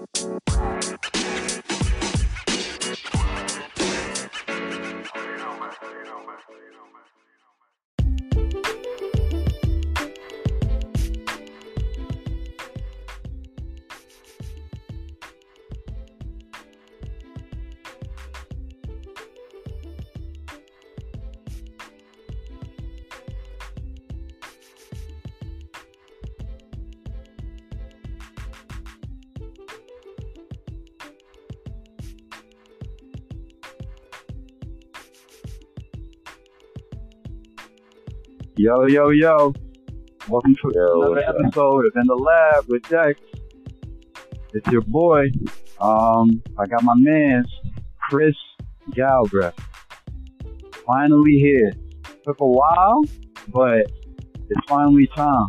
Yo, yo, yo. Welcome to another episode of In the Lab with Dex. It's your boy. I got my man, Chris Galbraith. Finally here. Took a while, but it's finally time.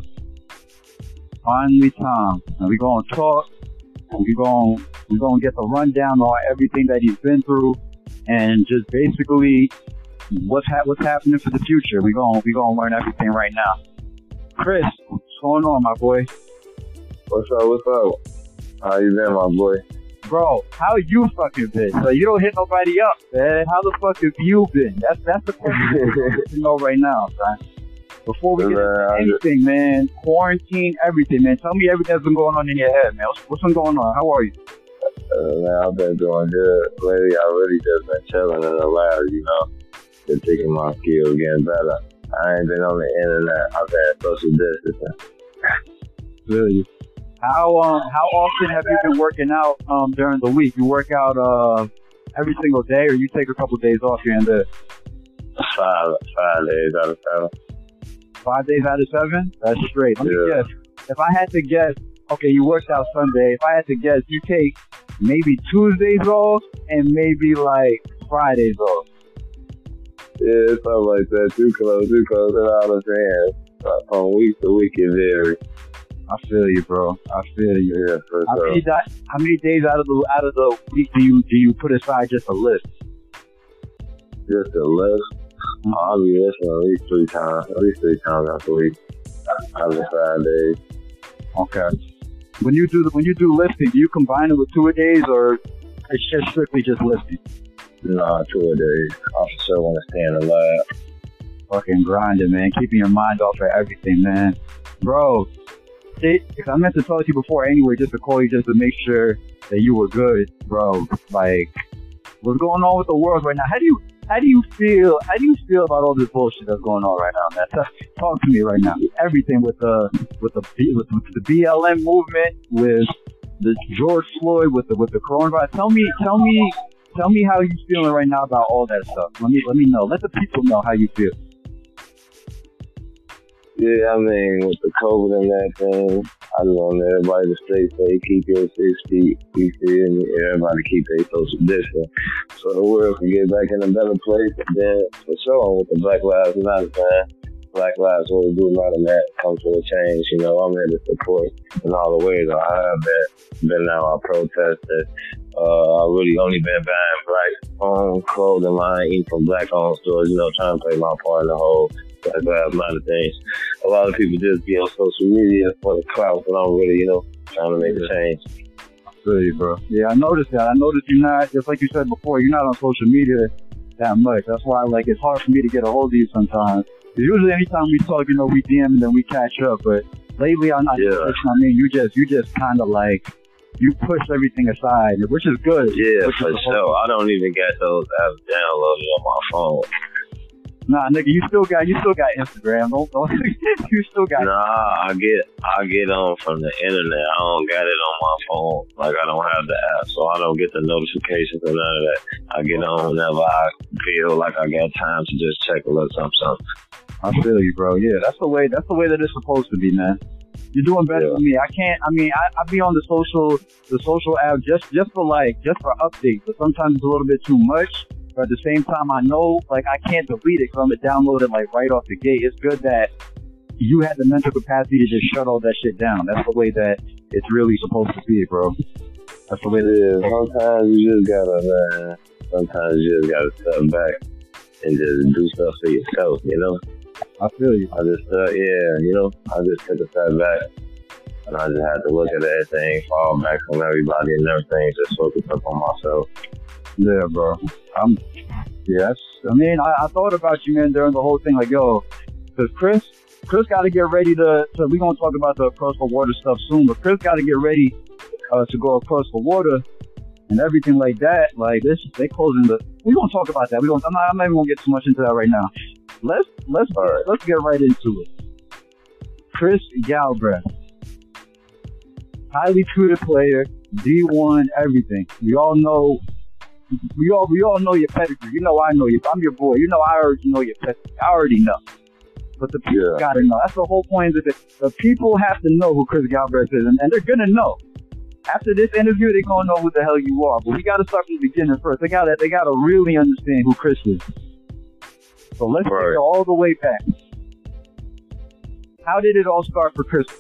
Finally time. And we're going to talk. We're going to get the rundown on everything that he's been through and just basically what's happening for the future. We're gonna learn everything right now. Chris, what's going on, my boy? What's up? How you been, my boy? Bro, how you fucking been? So you don't hit nobody up, man. How the fuck have you been? That's the question to know right now, son. Before we get into anything, man, quarantine, everything, man. Tell me everything that's been going on in your head, man. What's been going on? How are you? Man, I've been doing good. Lately, I really just been chilling in the lab, you know. Been taking my skills, getting better. I ain't been on the internet. I've had social distancing. Really? How often have you been working out during the week? You work out every single day, or you take a couple of days off here and there? 5 days out of 7. 5 days out of 7? That's straight. Let me guess. If I had to guess, okay, you worked out Sunday. If I had to guess, you take maybe Tuesdays off and maybe like Fridays off. Yeah, something like that. Too close, and all the saying. From week to week, it varies. I feel you, bro. I feel you. Yeah, for sure. How many days out of the week do you put aside just a list? Just a list? I'll be listening at least three times out the week. Out of the 5 days. Okay. When you do lifting, do you combine it with 2-a-days, or it's just strictly just lifting? Nah, 2-a-days. I for sure want to stay in the lab. Fucking grinding, man. Keeping your mind off of everything, man. Bro, if I meant to talk to you before anyway, just to call you just to make sure that you were good, bro. Like, what's going on with the world right now? How do you feel about all this bullshit that's going on right now, man? Talk to me right now. Everything with the BLM movement, with the George Floyd, with the coronavirus. Tell me how you feeling right now about all that stuff. Let me know. Let the people know how you feel. Yeah, I mean, with the COVID and that thing, I just want everybody to stay safe, keep your 6 feet, you feel me? Everybody keep their social distance, so the world can get back in a better place. And then, for sure, with the Black Lives Matter, man, Black lives really do matter, and that comes with a change. You know, I'm here to support in all the ways. I have been out, I protested. I really only been buying black-owned clothing line, eating from black-owned stores, you know, trying to play my part in the whole Black Lives Matter things. A lot of people just be on social media for the clout, but I'm really, you know, trying to make a change. I feel you, bro. Yeah, I noticed that. I noticed you're not, just like you said before, you're not on social media that much. That's why, like, it's hard for me to get a hold of you sometimes. Usually anytime we talk, you know, we DM and then we catch up, but lately I'm not, I mean, you just kind of like, you push everything aside, which is good. Yeah, for sure. I don't even get those apps downloaded on my phone. Nah, nigga, you still got Instagram. Don't you still got? Nah, I get on from the internet. I don't got it on my phone. Like, I don't have the app, so I don't get the notifications or none of that. I get on whenever I feel like I got time to just check a little something. I feel you, bro. Yeah, that's the way that it's supposed to be, man. You're doing better than me. I be on the social app just for updates, but sometimes it's a little bit too much. But at the same time, I know, like, I can't delete it because I'm going to download it, like, right off the gate. It's good that you had the mental capacity to just shut all that shit down. That's the way that it's really supposed to be, bro. That's the way it is. Sometimes you just gotta step back and just do stuff for yourself, you know? I feel you. I just took a step back And I just had to look at everything, fall back from everybody and everything, just focus up on myself. Yeah, bro. Yes. I mean, I thought about you, man, during the whole thing, like, yo, because Chris got to get ready to we're going to talk about the across the water stuff soon, but Chris got to get ready to go across the water and everything like that. Like, they closing we're going to talk about that. I'm not even going to get too much into that right now. Let's get right into it. Chris Galbraith. Highly tutored player, D1, everything. We all know your pedigree. You know I know you. I'm your boy. You know I already know your pedigree. I already know. But the people gotta know. That's the whole point of it. The people have to know who Chris Galbraith is, and they're gonna know. After this interview, they're gonna know who the hell you are. But we gotta start from the beginning first. They gotta really understand who Chris is. So let's take it all the way back. How did it all start for Chris?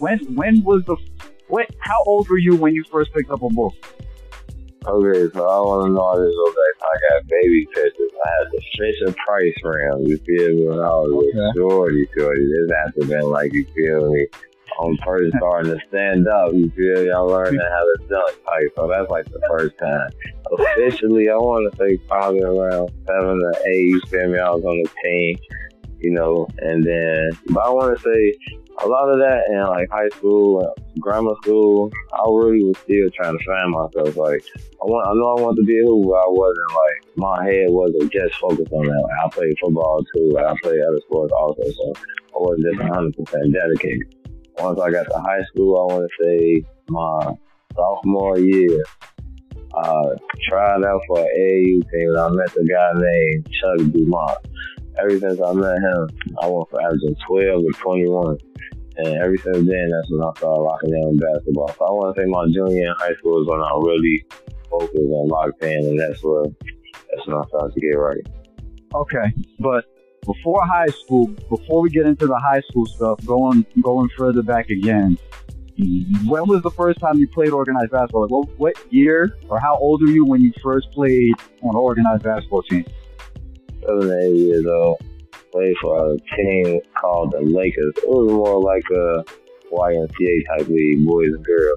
How old were you when you first picked up a ball? Okay, so I want to know all this old days. I got baby pictures. I had the Fisher Price round, you feel me, when I was shorty. This has to been like, you feel me, I'm first starting to stand up, you feel me, I'm learning how to dunk type, so that's like the first time. Officially, I want to say probably around 7 or 8, you feel me, I was on the team, you know, and then, but I want to say, a lot of that in like high school, grammar school, I really was still trying to find myself. Like, I know I wanted to be a hooper, but I wasn't like, my head wasn't just focused on that. Like, I played football too, like, I played other sports also, so I wasn't just 100% dedicated. Once I got to high school, I want to say my sophomore year, I tried out for an AAU team, and I met a guy named Chuck Dumont. Ever since I met him, I went from averaging 12 to 21. And ever since then, that's when I started locking down basketball. So I want to say my junior in high school is when I really focused and locked in, and that's when I started to get right. Okay, but before high school, before we get into the high school stuff, going further back again, when was the first time you played organized basketball? Like, what year or how old were you when you first played on an organized basketball team? 7 or 8 years old. Played for a team called the Lakers. It was more like a YMCA type league, boys and girls.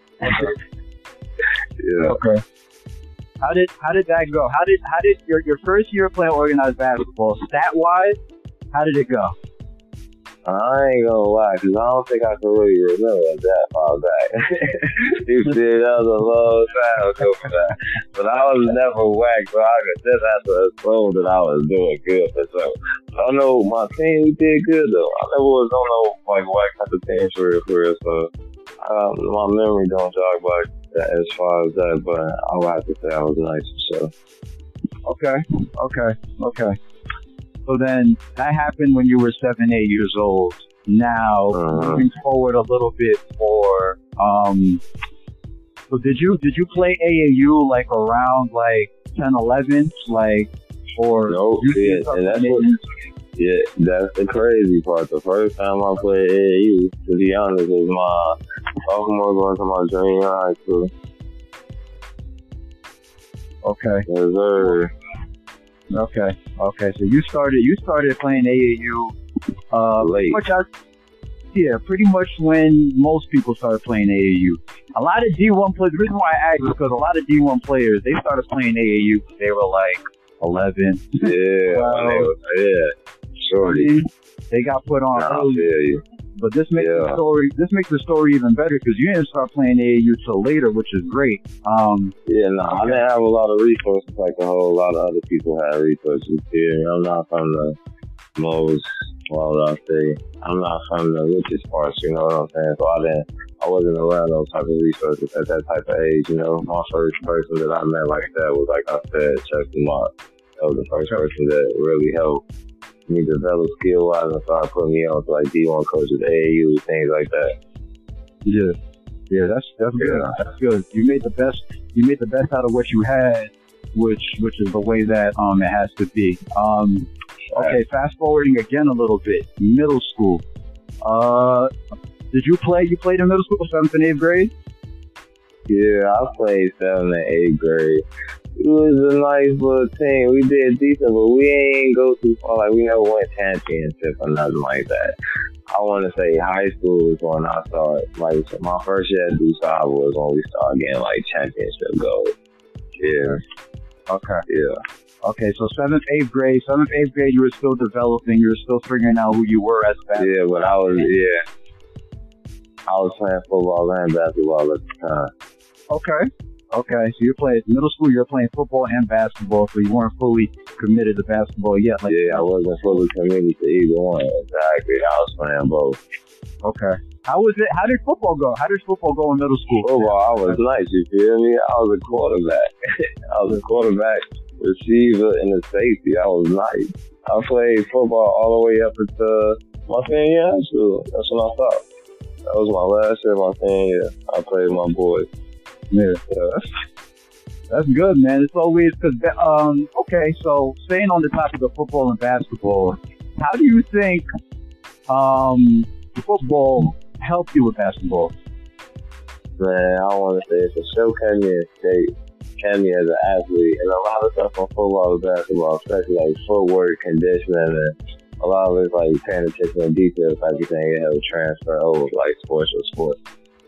Yeah. Okay. How did that go? How did your first year playing organized basketball, stat wise, how did it go? I ain't gonna lie, because I don't think I can really remember that far back. You see, that was a long time ago for that. But I was never whacked, so I could just have to assume that I was doing good for something. I know my team, we did good, though. I never was on no whack type of team for real, so my memory don't jog back as far as that, but I would have to say I was nice for sure. Okay. So then that happened when you were 7, 8 years old. Now, moving forward a little bit more, so did you play AAU like around like 10, 11, like, or? No, and that's the crazy part. The first time I played AAU, to be honest, was my sophomore going to my junior high school. Okay. Yes, sir. Okay. So you started playing AAU late. Pretty much when most people started playing AAU. A lot of D1 players. The reason why I asked is because a lot of D1 players, they started playing AAU. They were like 11. Yeah. Shorty. They got put on early. I feel you. But this makes the story even better because you didn't start playing AAU till later, which is great. I didn't have a lot of resources like a whole lot of other people had resources here. I'm not from the most, I'm not from the richest parts, you know what I'm saying? So I wasn't around those type of resources at that type of age, you know. My first person that I met like that was, like I said, Chuck Dumont. That was the first person that really helped me develop skill-wise and start putting me on to like D1 coaches, AAU, things like that. Yeah, that's good. That's good. You made the best out of what you had, which is the way that it has to be. Okay, fast forwarding again a little bit. Middle school. Did you play? You played in middle school, 7th and 8th grade? Yeah, I played 7th and 8th grade. It was a nice little team. We did decent, but we ain't go too far. Like, we never went championship or nothing like that. I want to say high school is when I started. Like my first year at DuSable was when we started getting like championship gold. Yeah. Okay. Yeah. Okay, so 7th, 8th grade, you were still developing, you were still figuring out who you were as a basketball. Yeah, but I was playing football and basketball at the time. Okay, so you're playing middle school, you're playing football and basketball, so you weren't fully committed to basketball yet. Like, yeah, I wasn't fully committed to either one. Exactly, I was playing both. Okay. How was it? How did football go? How did football go in middle school? Football, I was nice, you feel me? I was a quarterback. Receiver, and a safety. I was nice. I played football all the way up until my senior year in high school. That's when I stopped. That was my last year, my senior year. I played with my boys. Yeah. That's good, man. It's always because, okay, so staying on the topic of football and basketball, how do you think football helped you with basketball? Man, I want to say it's a show kept me as an athlete, and a lot of stuff on football and basketball, especially like footwork, conditioning, and a lot of it's like paying attention to details type of thing. It helps transfer over like sports or sports.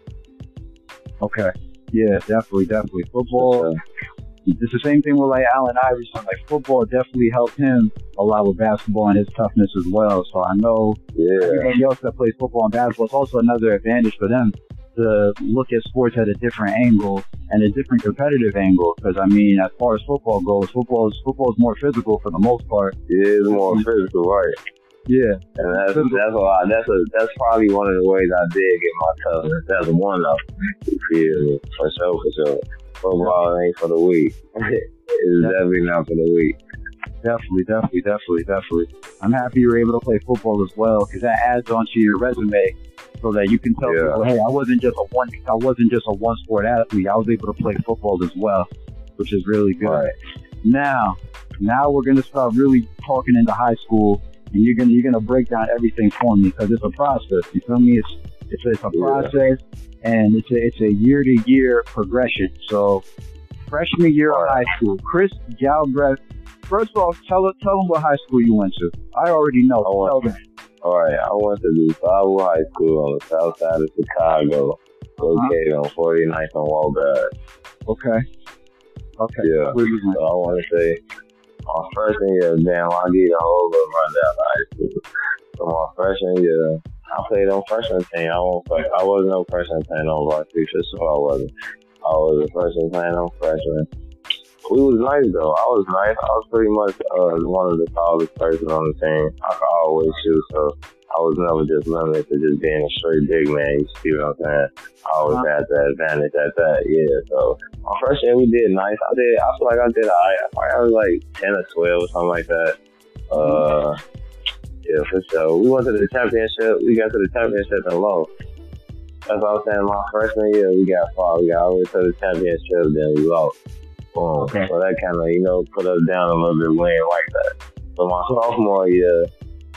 Okay. Yeah, definitely. Football, it's the same thing with like Allen Iverson. Like football definitely helped him a lot with basketball and his toughness as well. So I know everybody else that plays football and basketball, it's also another advantage for them to look at sports at a different angle and a different competitive angle. Because I mean, as far as football goes, football is more physical for the most part. It is more physical, right? Yeah, and that's a lot. That's probably one of the ways I did get my toughness. That's one of them. You feel me? For sure. Football ain't for the weak. It's definitely not for the weak. Definitely. I'm happy you were able to play football as well, because that adds onto your resume, so that you can tell people, hey, I wasn't just a one sport athlete. I was able to play football as well, which is really good. Right. Now we're gonna start really talking into high school, and you're gonna break down everything for me, because it's a process. You feel me? It's a process, and it's a year-to-year progression. So, freshman year of high school, Chris Galbraith. First off, tell them what high school you went to. I already know. Tell them. All right, I went to DuSable High School on the south side of Chicago, located on 49th and Wahlberg. Okay. Yeah. So I want to say, my freshman year, I'll give you a whole little rundown of high school. So my freshman year, I played on freshman team. I wasn't no freshman playing on varsity, for sure I wasn't. I was a freshman playing on freshman. We was nice though. I was nice. I was pretty much one of the tallest person on the team. I could always shoot, so I was never just limited to just being a straight big man. You see what I'm saying? I always had the advantage at that. Yeah. So my first year we did nice. I feel like I did alright. I was like 10 or 12 or something like that. Yeah, for sure. We went to the championship. We got to the championship and lost. That's what I was saying. My freshman year we got far. We got all the way to the championship, then we lost. Okay. So that kind of, put us down a little bit. We ain't like that. So my sophomore year.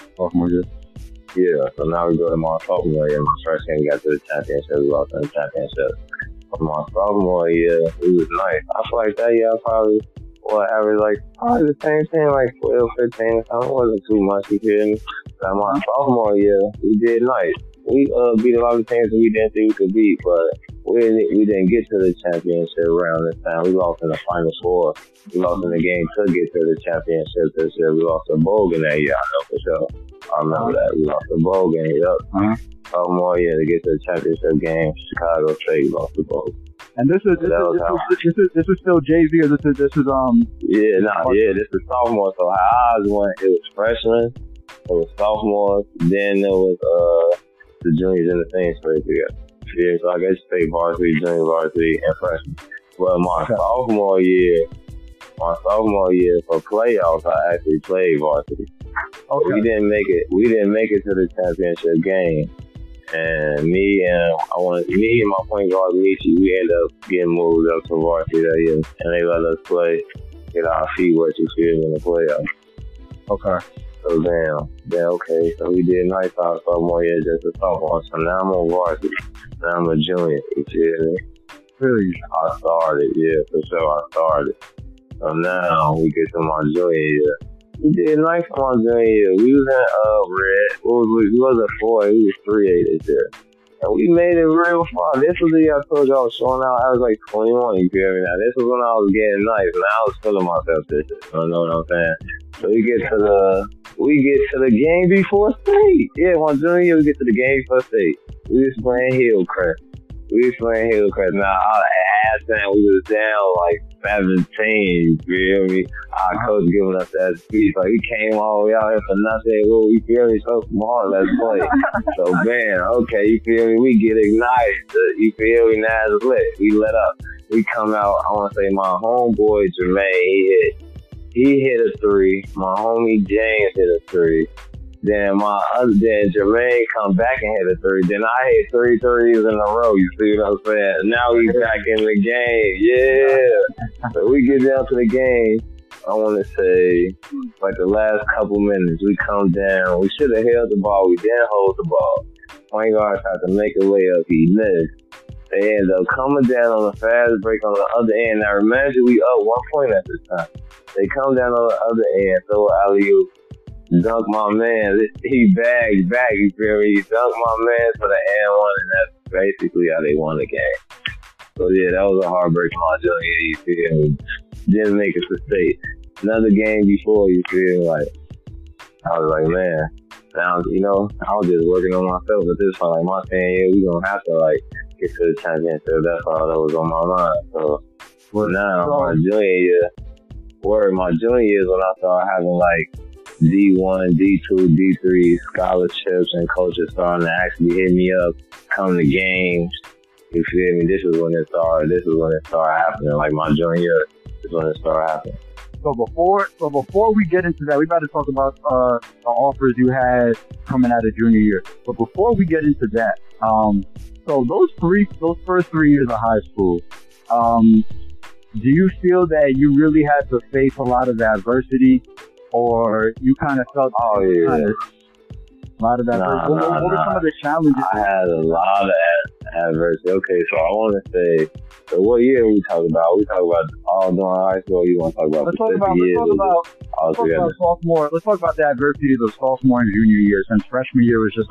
Yeah, so now we go to my sophomore year. My freshman got to the championship. We lost in the championship. But my sophomore year, it was nice. I feel like that year I probably average probably the same thing, like 12, 15 or something. It wasn't too much, you feel me? But my sophomore year, we did nice. We beat a lot of teams that we didn't think we could beat, but we didn't get to the championship round this time. We lost in the Final Four. We lost in the game to get to the championship this year. We lost to Bogan that year, I know for sure. I remember that. We lost to Bogan, sophomore year to get to the championship game. Chicago State lost to Bogan. And this is still JV, or this is this is sophomore. So how ours went, it was freshmen, it was sophomores, then there was the juniors in the same space together. Yeah, so I guess state varsity, junior varsity, and freshman. Well, my sophomore year for playoffs, I actually played varsity. Okay. We didn't make it to the championship game. And me and my point guard Michi, we ended up getting moved up to varsity that year, and they let us play, get our feet wet, you feel me, in the playoffs. Okay. So okay. So we did nice our sophomore year, just a sophomore. So now I'm on varsity. Now I'm a junior. You feel me? Really? I started, yeah, for sure. I started. So now we get to my junior year. We did nice on my junior year. We was in red. We wasn't 4, we was 3A this year. And we made it real far. This was the year I told you I was showing out. I was like 21, you feel me? Now, this was when I was getting nice, and I was feeling myself this year. You know what I'm saying? So we get to the game before state. Yeah, my junior year, we get to the game before state. We was playing Hillcrest. Now, at halftime, we was down like 17, you feel me? Our coach giving us that speech, like, we came all the way out here for nothing. Well, you feel me? So smart, let's play. So, man, okay, you feel me? We get ignited, you feel me? Now it's lit. We let up. We come out, I want to say my homeboy, Jermaine, he hit a 3. My homie, James, hit a 3. Then Jermaine come back and hit a 3. Then I hit 3 threes in a row. You see what I'm saying? Now we back in the game. Yeah. So we get down to the game. I want to say, like the last couple minutes, we come down. We should have held the ball. We didn't hold the ball. Point guard tried to make a layup. He missed. They end up coming down on a fast break on the other end. Now, remember, we up 1 point at this time. They come down on the other end, throw an alley-oop. Dunk my man. He bagged back, you feel me? He dunked my man for the and 1, and that's basically how they won the game. So, yeah, that was a heartbreak on my junior year, you feel me? Didn't make it to state. Another game before, you feel me? Like, I was like, man, now, you know, I was just working on myself at this point. Like, my senior year, we gonna have to, like, get to the championship. That's all that was on my mind. So, now, my junior year is when I started having, like, D1, D2, D3 scholarships, and coaches starting to actually hit me up, come to games. You feel me? This is when it started happening. Like my junior year is when it started happening. So before we get into that, we about to talk about the offers you had coming out of junior year. But before we get into that, so those first 3 years of high school, do you feel that you really had to face a lot of adversity? Or you kind of felt a lot of that. What were some of the challenges? I had a lot of adversity. Okay, so I want to say, so what year we talk about? We talk about all during high school. You want to talk about let's talk about sophomore. Let's talk about the adversity of the sophomore and junior year, since freshman year was just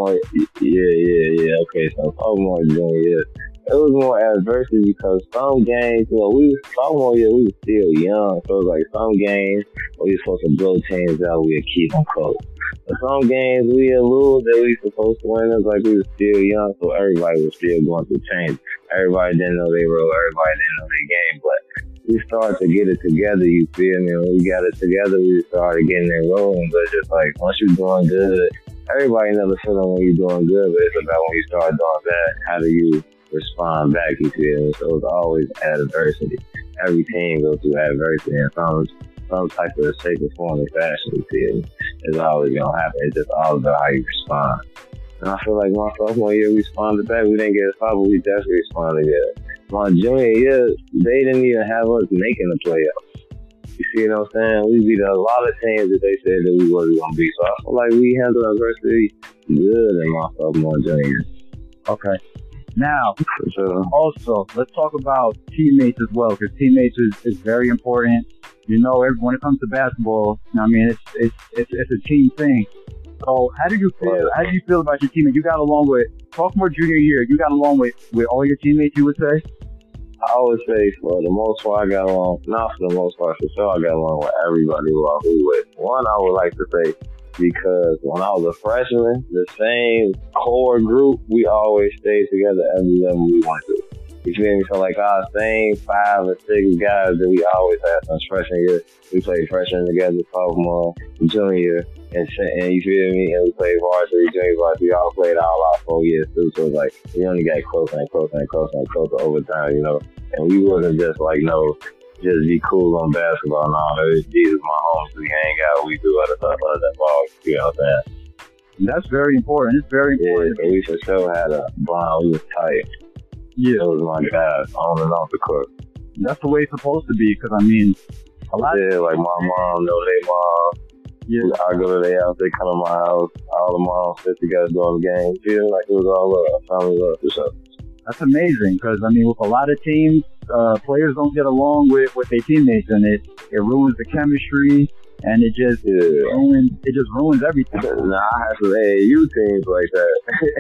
yeah. Okay, so sophomore and junior year. It was more adversity because some games, sophomore year, we were still young. So it was like some games we were supposed to blow teams out, we would keep them close. But some games we would lose that we were supposed to win. It was like we were still young, so everybody was still going through change. Everybody didn't know their role, everybody didn't know their game, but we started to get it together, you feel me? When we got it together, we started getting it rolling. But just like, once you're doing good, everybody never feeling when you're doing good, but it's about when you start doing bad, how do you respond back, you feel me? So it's always adversity. Every team goes through adversity in some type of shape or form or fashion, you feel me? It's always gonna happen. It's just all about how you respond. And I feel like my sophomore year, we responded back. We didn't get a foul, but we definitely responded. Yeah. My junior year, they didn't even have us making the playoffs. You see what I'm saying? We beat a lot of teams that they said that we wasn't gonna beat. So I feel like we handled adversity good in my sophomore and junior year. Okay. Now, also, let's talk about teammates as well, because teammates is very important. You know, when it comes to basketball, I mean, it's a team thing. So, how do you feel? How do you feel about your teammates? You got along with sophomore, junior year. You got along with all your teammates, you would say? I would say for the most part, I got along. Not for the most part, for sure, I got along with everybody who I was with. One, I would like to say, because when I was a freshman, the same core group, we always stayed together every level we went to. You feel me? So like our same 5 or 6 guys that we always had since freshman year, we played freshman together, sophomore, junior, and you feel me? And we played varsity, junior varsity. We all played all our 4 years too. So it's like we only got closer over time, you know. And we wasn't just like just be cool on basketball. No, these are my homies. We hang out. We do other stuff other than ball. You know what I'm saying? That's very important. It's very important. Yeah, we for sure had a bond. We was tight. Yeah. It was my guys on and off the court. That's the way it's supposed to be, because, I mean, a lot. Yeah, like my mom know their mom. Yeah. I go to their house, they come to my house. All the moms sit together during the game. Feeling like it was all love. Family love for sure. That's amazing, because, I mean, with a lot of teams, players don't get along with their teammates, and it ruins the chemistry, and it just ruins everything. Nah, I had some AAU teams like that.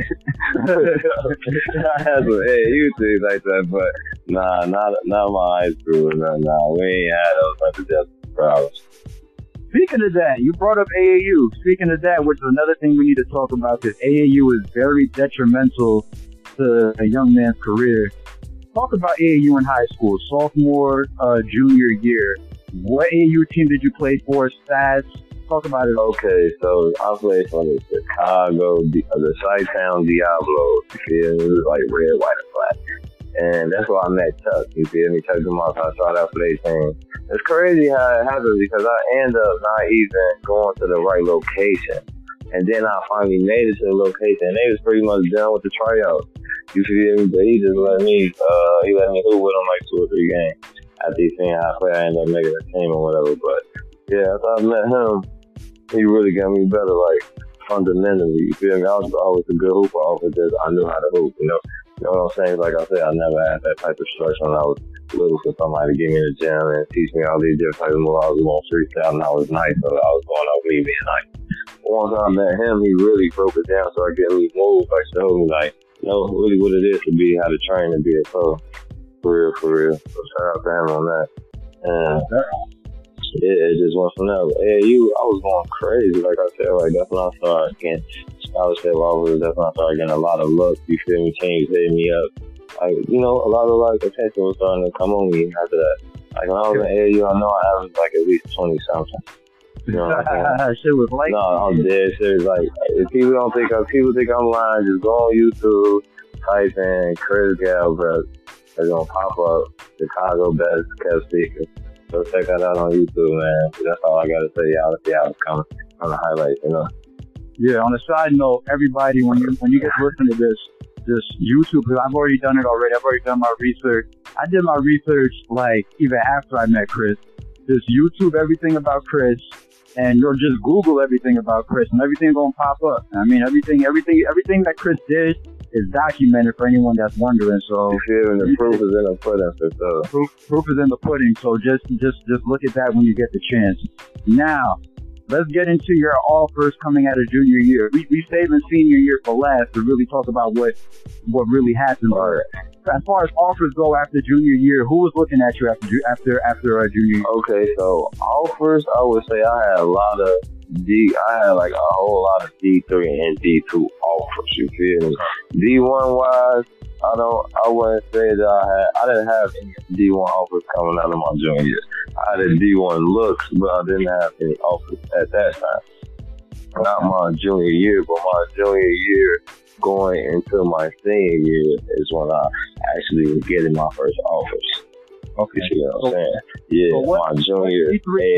I had some AAU teams like that, but nah, not my high school. Nah, we ain't had those type of justice problems. Speaking of that, you brought up AAU. Speaking of that, which is another thing we need to talk about, because AAU is very detrimental to a young man's career. Talk about AAU in high school, sophomore, junior year. What AAU team did you play for? Stats? Talk about it. Okay, so I played for the Chicago, the Chi-Town Diablos. You feel me? It was like red, white, and black. And that's where I met Chuck. You feel me? Chuck Demoss. I started out for their team. It's crazy how it happens because I end up not even going to the right location. And then I finally made it to the location, and they was pretty much done with the tryouts. You feel me? But he just let me hoop with him like 2 or 3 games. After he seen how I play, I ended up making a team or whatever. But yeah, after I met him, he really got me better, like fundamentally. You feel me? I was always a good hooper off of this. I knew how to hoop, you know. You know what I'm saying? Like I said, I never had that type of structure when I was little for somebody to get me in the gym and teach me all these different types of moves. I was going freestyle and I was nice, so I was going off me being nice. Once I met him, he really broke it down, so I get me moves, like showed me like, you know, really what it is to be, how to train and be a pro. For real. So shout out to him on that. And yeah, it just went from there. AAU, I was going crazy, like I said, like that's when I started getting scholarship offers. That's when I started getting a lot of luck. You feel me? Teams hitting me up. Like, you know, a lot of like attention was starting to come on me after that. Like when I was in AAU, I know I averaged like at least 20 something. You know what I'm saying? Shit was like, no, I'm dead serious. Like if people think I'm lying, just go on YouTube, type in Chris Galbraith. They're gonna pop up Chicago best kept secret. So check that out on YouTube, man. That's all I gotta say. Y'all see how it's coming on the highlights, you know. Yeah. On a side note, everybody, when you get to listen to this YouTube, because I've already done it already. I've already done my research. I did my research like even after I met Chris. Just YouTube everything about Chris, and you'll just Google everything about Chris, and everything's gonna pop up. I mean, everything that Chris did is documented for anyone that's wondering. So the proof is in the pudding. Proof is in the pudding. So just look at that when you get the chance. Now, let's get into your offers coming out of junior year. We saving senior year for last to really talk about what really happened. Right. As far as offers go after junior year, who was looking at you after junior year? Okay, so offers, I would say I had like a whole lot of D3 and D2 offers. You feel me? D1 wise, I wouldn't say that I didn't have any D1 offers coming out of my junior year. I had a D1 looks, but I didn't have any offers at that time. Not my junior year, but my junior year going into my senior year is when I actually was getting my first offers. Okay. You know what I'm saying? Yeah, so my junior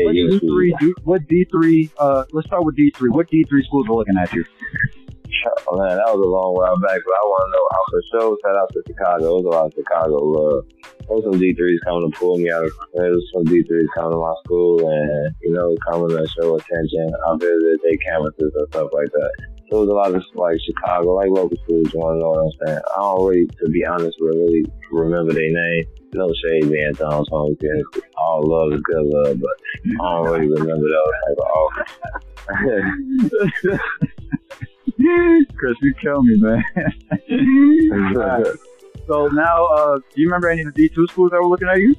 what D3, let's start with D3. What D3 schools are looking at you? Oh, man, that was a long while back, but I want to know how for sure. Shout out to Chicago. There was a lot of Chicago love. There was some D3s coming to pull me out. There was some D3s coming to my school and, you know, coming to show attention. I visited their campuses and stuff like that. So there was a lot of, like, Chicago, like local schools, you want to know what I'm saying? I don't really, to be honest, really remember their name. No shade being thrown on me. All love is good love, but I don't really remember those type of offers. Chris, you kill me, man. Right. So now, do you remember any of the D2 schools that were looking at you?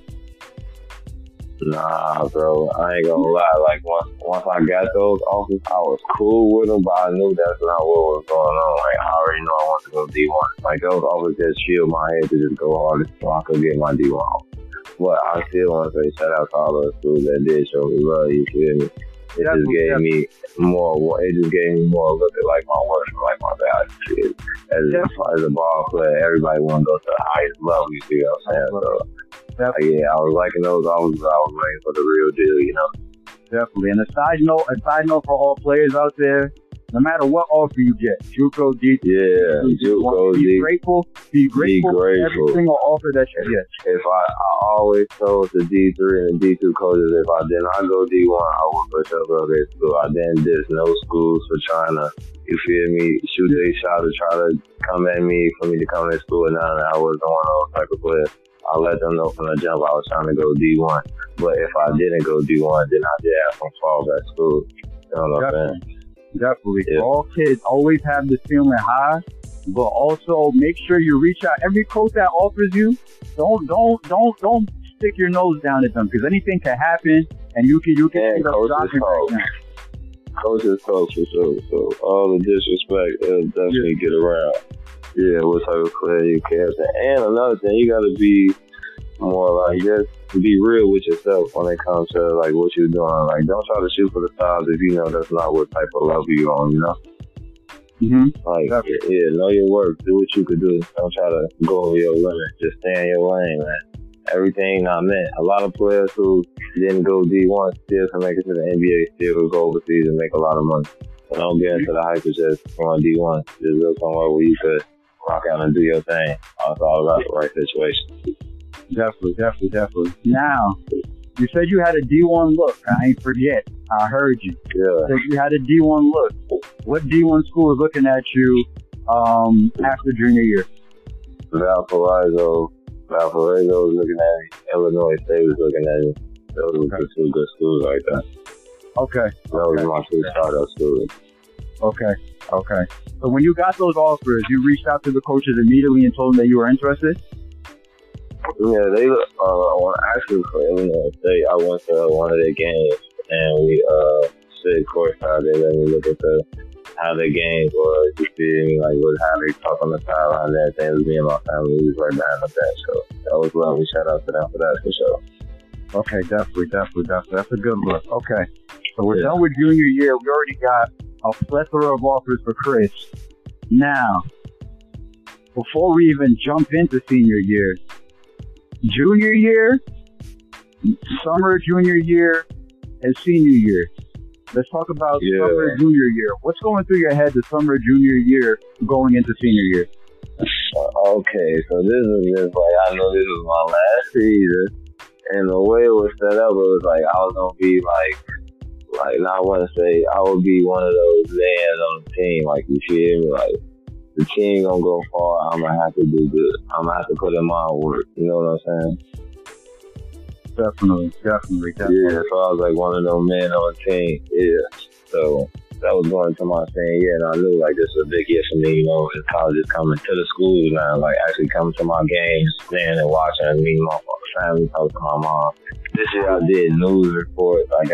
Nah, bro. I ain't gonna lie. Like, once I got those offers, I was cool with them, but I knew that's not what was going on. Like, I already know I wanted to go D1. Like, those offers just filled my head to just go hard so I could get my D1 off. But I still want to say shout out to all those schools that did show me love, you feel me? It just gave me more look at like my work and like my value. As a ball player, everybody want to go to the highest level, you see what I'm saying? So, I was liking those offers. I was waiting for the real deal, you know? Definitely. And a side note for all players out there, no matter what offer you get, JUCO, D3, JUCO, be grateful for every single offer that you get. If I always told the D3 and the D2 coaches, if I did not go D1, I would for sure go to school. I didn't diss no schools for trying to, you feel me, shoot their shot to try to come at me for me to come to school, and I wasn't one of those type of players. I let them know from the jump I was trying to go D1. But if I didn't go D1, then I did have some fallback school. You know what I'm saying? Definitely. Yeah. All kids always have this feeling high, but also make sure you reach out. Every coach that offers you, don't stick your nose down at them, because anything can happen, and you can end up dropping right now. Coach is close for sure. So all the disrespect, it'll definitely get around. Yeah, what type of player you can. And another thing, you gotta be more like, just be real with yourself when it comes to like what you're doing. Like, don't try to shoot for the stars if you know that's not what type of level you're on, you know? Like, yeah, know your worth. Do what you could do. Don't try to go over your limit. Just stay in your lane, man. Everything not meant. A lot of players who didn't go D1 still can make it to the NBA, still can go overseas and make a lot of money. So don't get into the hype of just going D1. Just go somewhere where you could rock out and do your thing. It's all about the right situation. Definitely. Now, you said you had a D1 look. I ain't forget. I heard you. Yeah. You said you had a D1 look. What D1 school is looking at you after junior year? Valparaiso was looking at me. Illinois State was looking at me. Those were the two good schools right there. Okay. Those were my two startup schools. Okay. So when you got those offers, you reached out to the coaches immediately and told them that you were interested? Yeah, they actually for Illinois State, I went to one of their games and we sit courtside. They let me look at how their games was. You feel me? Like how they talk on the sideline and everything. It was me and my family. We was right behind the bench, so that was lovely. Shout out to them for that for sure. Okay, definitely. That's a good look. Okay, so we're done with junior year. We already got a plethora of offers for Chris. Now, before we even jump into senior year, junior year, summer junior year, and senior year. Let's talk about summer junior year. What's going through your head the summer junior year going into senior year? Okay, so this is just like, I know this was my last season, and the way it was set up, it was like I was gonna be like now I want to say I would be one of those men on the team. Like, you feel me? Like, the team gonna go far. I'm gonna have to do good. I'm gonna have to put in my work. You know what I'm saying? Definitely. Yeah, so I was like one of those men on the team. Yeah. So that was going to my senior year, and I knew like this was a big year for me, you know, in colleges coming to the schools now, like actually coming to my games, playing and watching and meeting my family, talking to my mom. This year I did news reports. I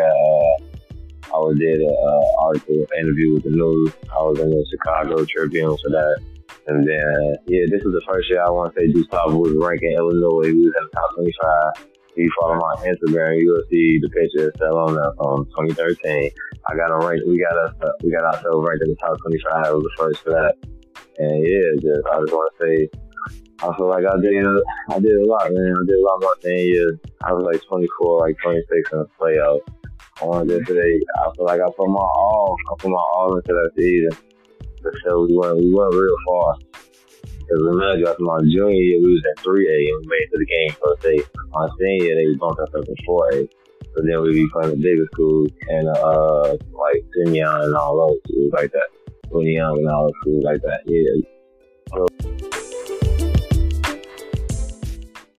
did an article, interview with the news. I was in the Chicago Tribune for that. And then, this was the first year I want to say Gustavo was ranking Illinois. We was in the top 25. If you follow my Instagram, you will see the picture still on that from 2013. I got a rank. We got ourselves ranked in the top 25. I was the first for that. And I just want to say, I feel like I did a lot, man. I did a lot more than years. I was like 24, like 26 in the playoffs. I want to say, I feel like I put my all into that season. So we went real far. Because remember, after my junior year, we was at 3A and we made it to the game for state. My senior year, they bumped us up to 4A. So then we be playing the bigger schools and like Simeon and all those schools like that. William and all those schools like that. Yeah. So